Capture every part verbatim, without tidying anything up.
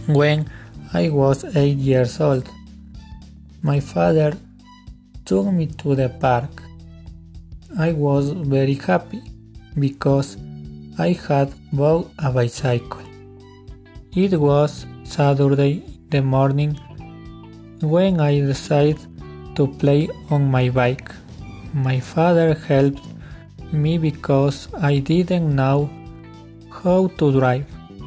When I was eight years old, my father took me to the park. I was very happy because I had bought a bicycle. It was Saturday in the morning when I decided to play on my bike. My father helped me because I didn't know how to drive.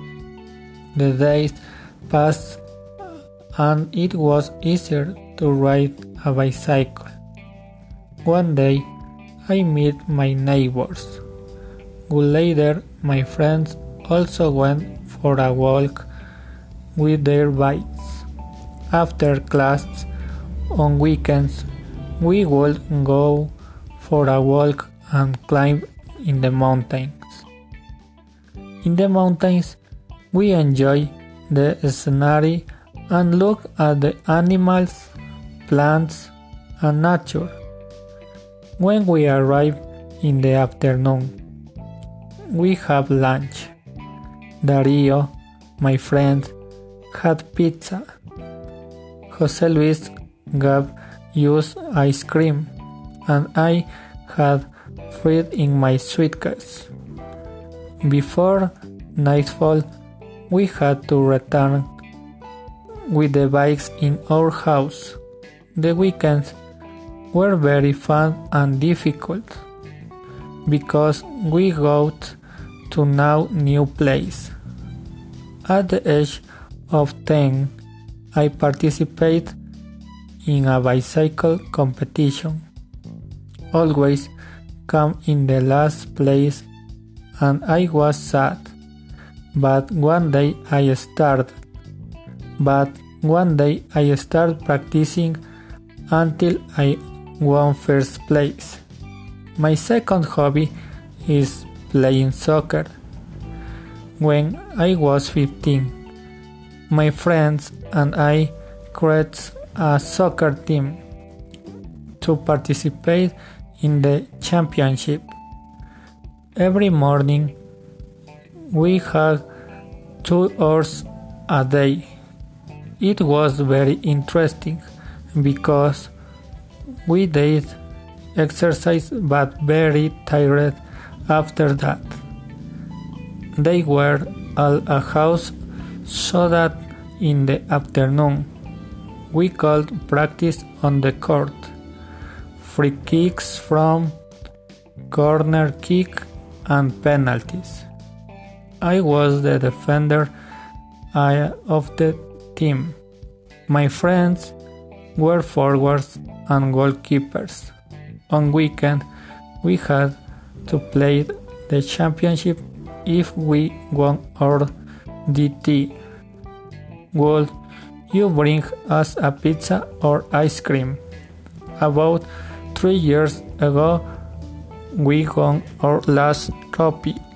The days passed and it was easier to ride a bicycle. One day I met my neighbors. Later my friends also went for a walk with their bikes. After class on weekends we would go for a walk and climb in the mountains. In the mountains we enjoy the scenery and look at the animals, plants, and nature. When we arrive in the afternoon, we have lunch. Dario, my friend, had pizza. Jose Luis gave us ice cream, and I had fruit in my suitcase. Before nightfall, we had to return with the bikes in our house. The weekends were very fun and difficult because we got to know new place. At the age of ten, I participated in a bicycle competition. Always come in the last place and I was sad. But one day I started. But one day I started practicing until I won first place. My second hobby is playing soccer. When I was fifteen, my friends and I created a soccer team to participate in the championship. Every morning we had two hours a day. It was very interesting because we did exercise but very tired after that. They were at a house so that in the afternoon we could practice on the court. Free kicks from corner kick and penalties. I was the defender of the team. My friends were forwards and goalkeepers. On weekend, we had to play the championship if we won our D T. Would you bring us a pizza or ice cream? About three years ago, we won our last trophy.